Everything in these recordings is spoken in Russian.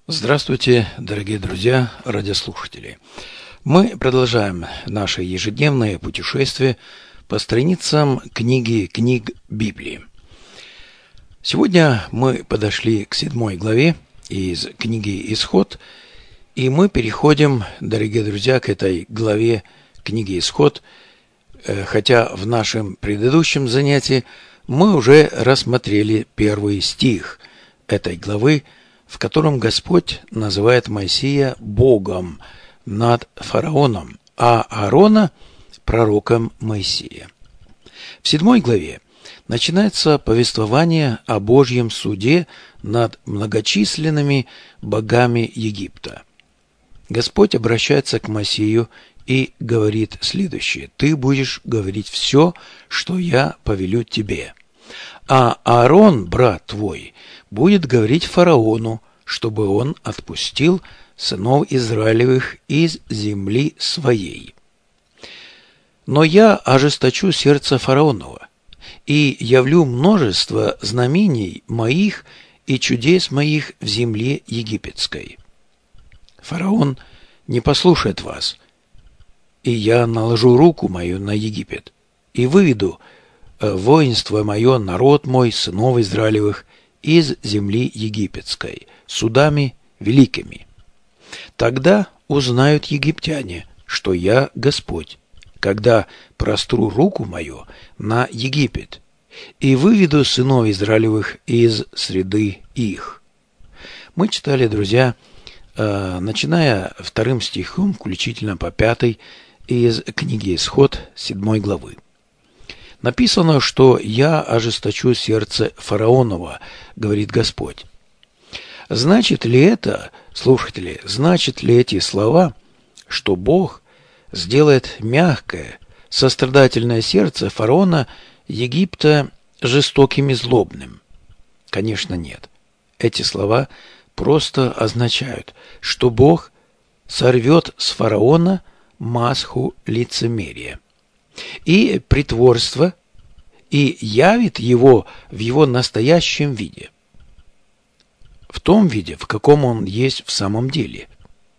Здравствуйте, дорогие друзья, радиослушатели. Мы продолжаем наше ежедневное путешествие по страницам книг Библии. Сегодня мы подошли к 7 главе из книги «Исход», и мы переходим, дорогие друзья, к этой главе книги «Исход», хотя в нашем предыдущем занятии мы уже рассмотрели первый стих этой главы, в котором Господь называет Моисея Богом над фараоном, а Аарона пророком Моисея. В 7 главе начинается повествование о Божьем суде над многочисленными богами Египта. Господь обращается к Моисею и говорит следующее: «Ты будешь говорить все, что я повелю тебе. А Аарон, брат твой, будет говорить фараону, чтобы он отпустил сынов Израилевых из земли своей. Но я ожесточу сердце фараонова и явлю множество знамений моих и чудес моих в земле египетской. Фараон не послушает вас, и я наложу руку мою на Египет, и выведу воинство мое, народ мой, сынов Израилевых, из земли египетской, судами великими. Тогда узнают египтяне, что я Господь, когда простру руку мою на Египет, и выведу сынов Израилевых из среды их». Мы читали, друзья, начиная 2 стихом, включительно по 5 из книги «Исход» 7 главы. Написано, что «я ожесточу сердце фараонова», говорит Господь. Значит ли это, слушатели, значит ли эти слова, что Бог сделает мягкое, сострадательное сердце фараона Египта жестоким и злобным? Конечно, нет. Эти слова просто означают, что Бог сорвет с фараона маску лицемерия и притворства, и явит его в его настоящем виде, в том виде, в каком он есть в самом деле.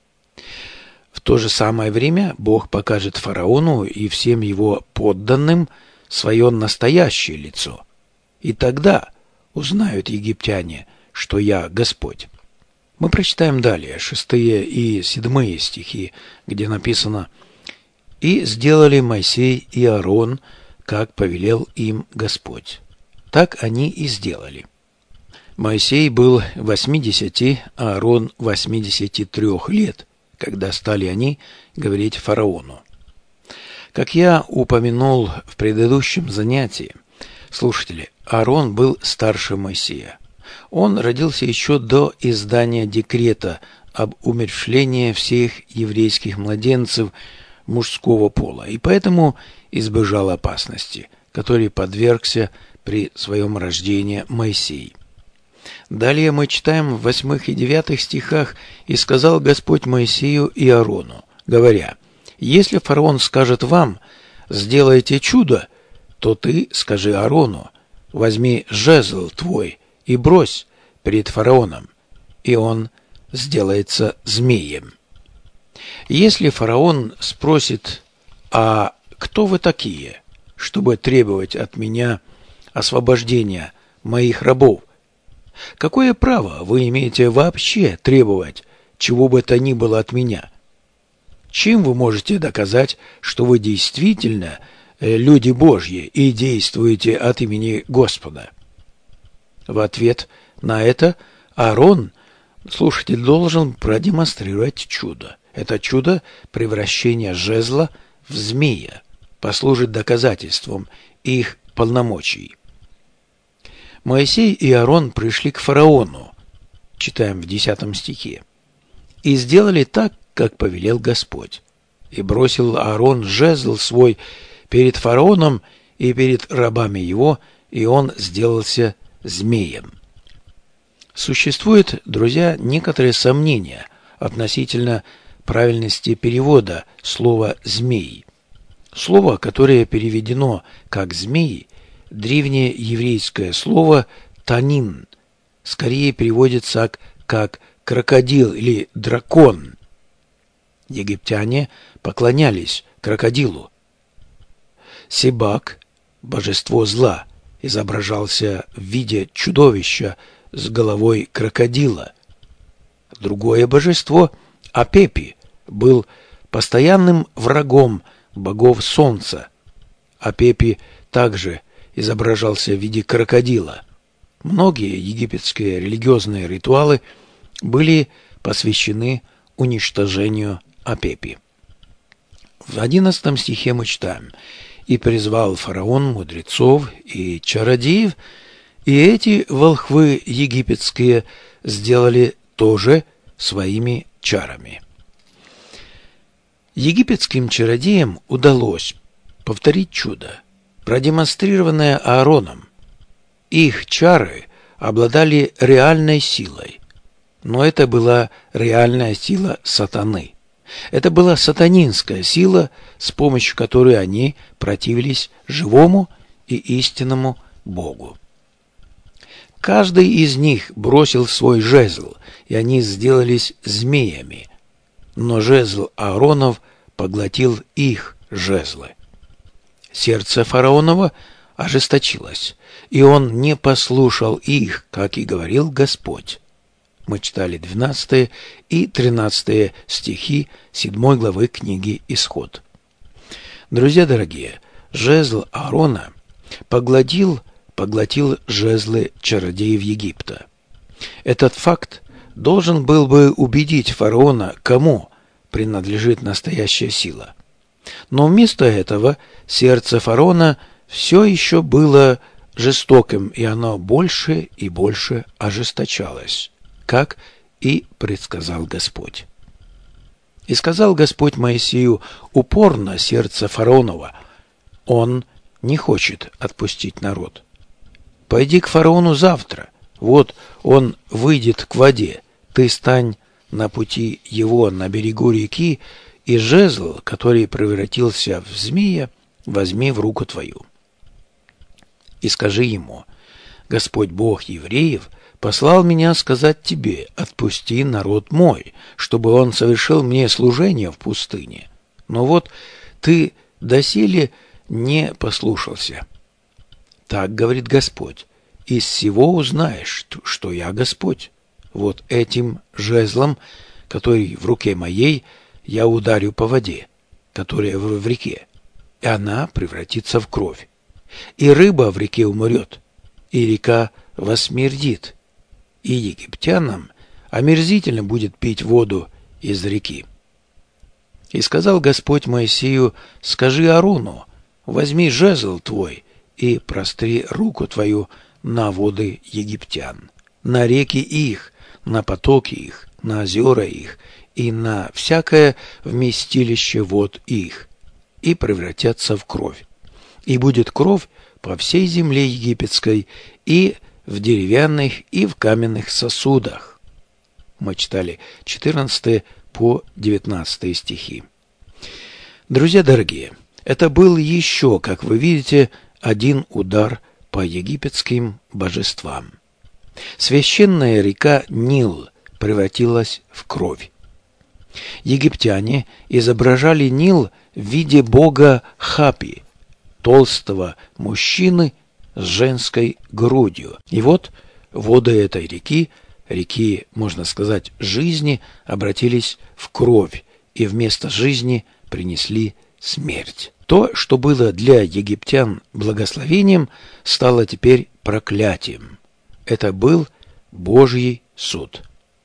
В то же самое время Бог покажет фараону и всем его подданным свое настоящее лицо, и тогда узнают египтяне, что я Господь. Мы прочитаем далее 6 и 7 стихи, где написано: «И сделали Моисей и Аарон, как повелел им Господь. Так они и сделали. Моисей был 80, а Аарон 83 лет, когда стали они говорить фараону». Как я упомянул в предыдущем занятии, слушатели, Аарон был старше Моисея. Он родился еще до издания декрета об умерщвлении всех еврейских младенцев мужского пола, и поэтому избежал опасности, которой подвергся при своем рождении Моисей. Далее мы читаем в 8 и 9 стихах: «И сказал Господь Моисею и Аарону, говоря: если фараон скажет вам: сделайте чудо, то ты скажи Аарону: возьми жезл твой и брось перед фараоном, и он сделается змеем. Если фараон спросит: а кто вы такие, чтобы требовать от меня освобождения моих рабов? Какое право вы имеете вообще требовать чего бы то ни было от меня? Чем вы можете доказать, что вы действительно люди Божьи и действуете от имени Господа?» В ответ на это Аарон, слушатель, должен продемонстрировать чудо. Это чудо превращения жезла в змея послужит доказательством их полномочий. Моисей и Аарон пришли к фараону, читаем в 10 стихе, и сделали так, как повелел Господь. И бросил Аарон жезл свой перед фараоном и перед рабами его, и он сделался змеем. Существует, друзья, некоторые сомнения относительно правильности перевода слова «змей». Слово, которое переведено как «змеи», древнееврейское слово «танин», скорее переводится как крокодил или дракон. Египтяне поклонялись крокодилу. Себак, божество зла, изображался в виде чудовища с головой крокодила. Другое божество, Апепи, был постоянным врагом богов солнца. Апепи также изображался в виде крокодила. Многие египетские религиозные ритуалы были посвящены уничтожению Апепи. В 11 стихе мы читаем: «И призвал фараон мудрецов и чародеев, и эти волхвы египетские сделали тоже своими чарами». Египетским чародеям удалось повторить чудо, продемонстрированное Аароном. Их чары обладали реальной силой, но это была реальная сила сатаны. Это была сатанинская сила, с помощью которой они противились живому и истинному Богу. Каждый из них бросил свой жезл, и они сделались змеями, но жезл Ааронов поглотил их жезлы. Сердце фараонова ожесточилось, и он не послушал их, как и говорил Господь. Мы читали 12 и 13 стихи 7 главы книги «Исход». Друзья дорогие, жезл Аарона поглотил жезлы чародеев Египта. Этот факт должен был бы убедить фараона, кому принадлежит настоящая сила. Но вместо этого сердце фараона все еще было жестоким, и оно больше и больше ожесточалось, как и предсказал Господь. «И сказал Господь Моисею: упорно сердце фараонова, он не хочет отпустить народ. Пойди к фараону завтра, вот он выйдет к воде, ты стань на пути его на берегу реки, и жезл, который превратился в змея, возьми в руку твою. И скажи ему: Господь Бог евреев послал меня сказать тебе: отпусти народ мой, чтобы он совершил мне служение в пустыне. Но вот ты доселе не послушался. Так говорит Господь: из всего узнаешь, что я Господь. Вот этим жезлом, который в руке моей, я ударю по воде, которая в реке, и она превратится в кровь. И рыба в реке умрет, и река восмердит, и египтянам омерзительно будет пить воду из реки. И сказал Господь Моисею: скажи Аарону: возьми жезл твой и простри руку твою на воды египтян, на реки их, на потоки их, на озера их и на всякое вместилище вод их, и превратятся в кровь. И будет кровь по всей земле египетской, и в деревянных, и в каменных сосудах. Мы читали 14 по 19 стихи. Друзья дорогие, это был еще, как вы видите, один удар по египетским божествам. Священная река Нил превратилась в кровь. Египтяне изображали Нил в виде бога Хапи, толстого мужчины с женской грудью. И вот воды этой реки, можно сказать, жизни, обратились в кровь, и вместо жизни принесли смерть. То, что было для египтян благословением, стало теперь проклятием. Это был Божий суд.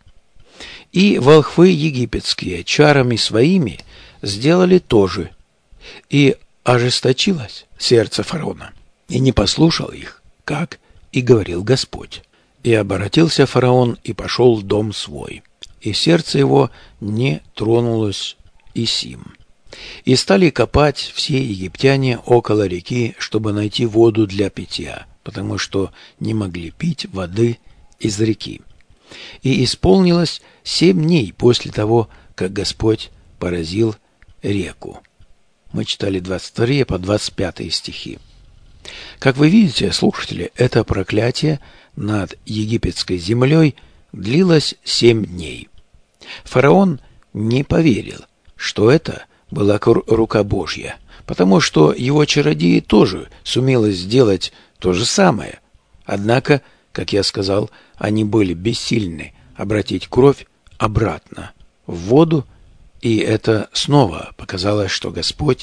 И волхвы египетские чарами своими сделали то же, и ожесточилось сердце фараона, и не послушал их, как и говорил Господь. И обратился фараон и пошел в дом свой, и сердце его не тронулось и сим. И стали копать все египтяне около реки, чтобы найти воду для питья, потому что не могли пить воды из реки. И исполнилось 7 дней после того, как Господь поразил реку. Мы читали 22 по 25 стихи. Как вы видите, слушатели, это проклятие над египетской землей длилось 7 дней. Фараон не поверил, что это была рука Божья, потому что его чародеи тоже сумели сделать то же самое. Однако, как я сказал, они были бессильны обратить кровь обратно в воду, и это снова показало, что Господь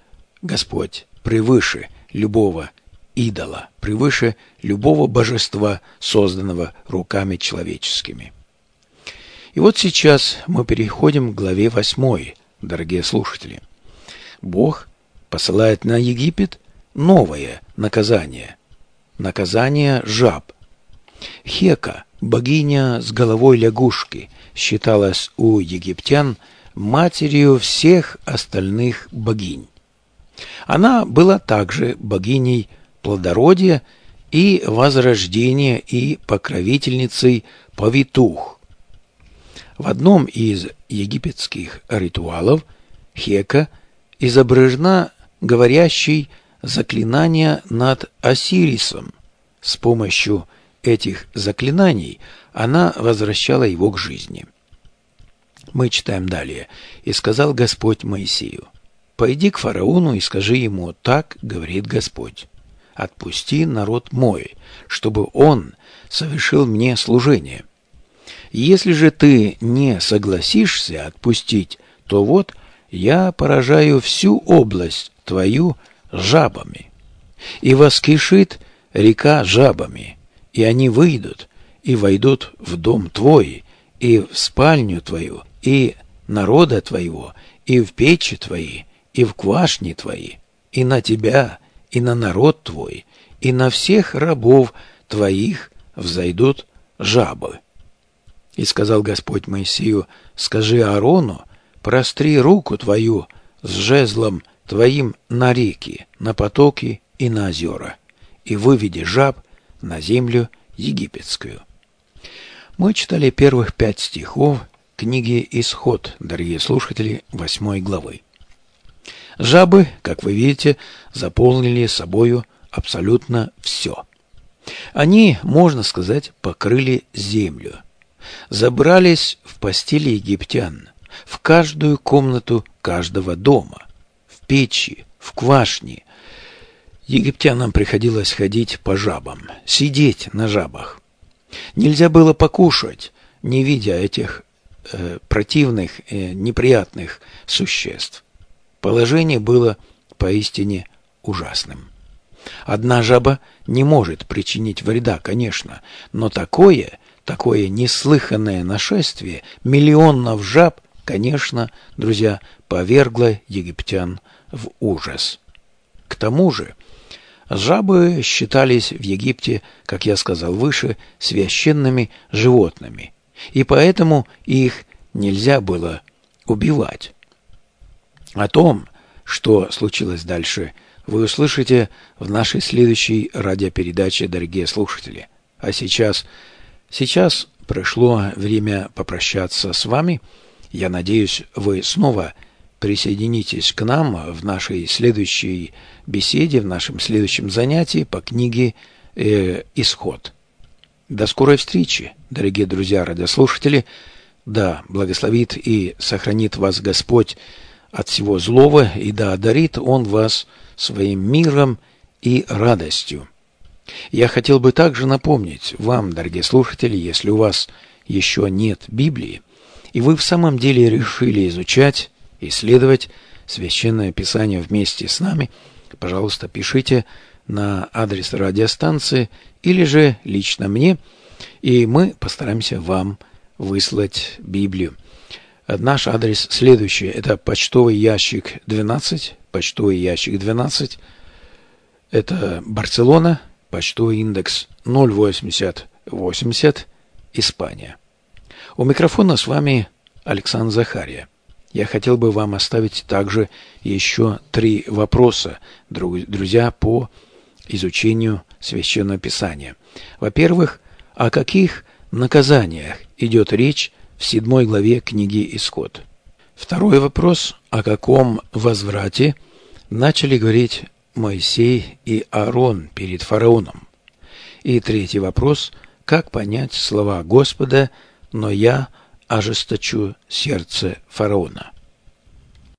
превыше любого идола, превыше любого божества, созданного руками человеческими. И вот сейчас мы переходим к главе 8, дорогие слушатели. Бог посылает на Египет новое наказание. Наказание жаб. Хека, богиня с головой лягушки, считалась у египтян матерью всех остальных богинь. Она была также богиней плодородия и возрождения и покровительницей повитух. В одном из египетских ритуалов Хека изображена говорящей заклинания над Осирисом. С помощью этих заклинаний она возвращала его к жизни. Мы читаем далее. «И сказал Господь Моисею: пойди к фараону и скажи ему: так говорит Господь, отпусти народ мой, чтобы он совершил мне служение. Если же ты не согласишься отпустить, то вот я поражаю всю область твою жабами, и воскишит река жабами, и они выйдут и войдут в дом твой, и в спальню твою, и народа твоего, и в печи твои, и в квашни твои, и на тебя, и на народ твой, и на всех рабов твоих взойдут жабы». И сказал Господь Моисею: скажи Аарону: простри руку твою с жезлом твоим на реки, на потоки и на озера, и выведи жаб на землю египетскую. Мы читали первых 5 стихов книги «Исход», дорогие слушатели, 8 главы. Жабы, как вы видите, заполнили собою абсолютно все. Они, можно сказать, покрыли землю. Забрались в постели египтян, в каждую комнату каждого дома, в печи, в квашни. Египтянам приходилось ходить по жабам, сидеть на жабах. Нельзя было покушать, не видя этих противных, неприятных существ. Положение было поистине ужасным. Одна жаба не может причинить вреда, конечно, но такое неслыханное нашествие миллионов жаб, конечно, друзья, повергло египтян в ужас. К тому же, жабы считались в Египте, как я сказал выше, священными животными, и поэтому их нельзя было убивать. О том, что случилось дальше, вы услышите в нашей следующей радиопередаче, дорогие слушатели. А сейчас пришло время попрощаться с вами. Я надеюсь, вы снова присоединитесь к нам в нашей следующей беседе, в нашем следующем занятии по книге «Исход». До скорой встречи, дорогие друзья, радиослушатели. Да благословит и сохранит вас Господь от всего злого, и да одарит Он вас своим миром и радостью. Я хотел бы также напомнить вам, дорогие слушатели, если у вас еще нет Библии, и вы в самом деле решили изучать, исследовать Священное Писание вместе с нами, пожалуйста, пишите на адрес радиостанции или же лично мне, и мы постараемся вам выслать Библию. Наш адрес следующий. Это почтовый ящик 12. Почтовый ящик 12. Это Барселона. Почтовый индекс 08080. Испания. У микрофона с вами Александр Захария. Я хотел бы вам оставить также еще 3 вопроса, друзья, по изучению Священного Писания. Во-первых, о каких наказаниях идет речь в 7 главе книги «Исход»? Второй вопрос, о каком возврате начали говорить Моисей и Аарон перед фараоном? И третий вопрос, как понять слова Господа: «Но я ожесточу сердце фараона».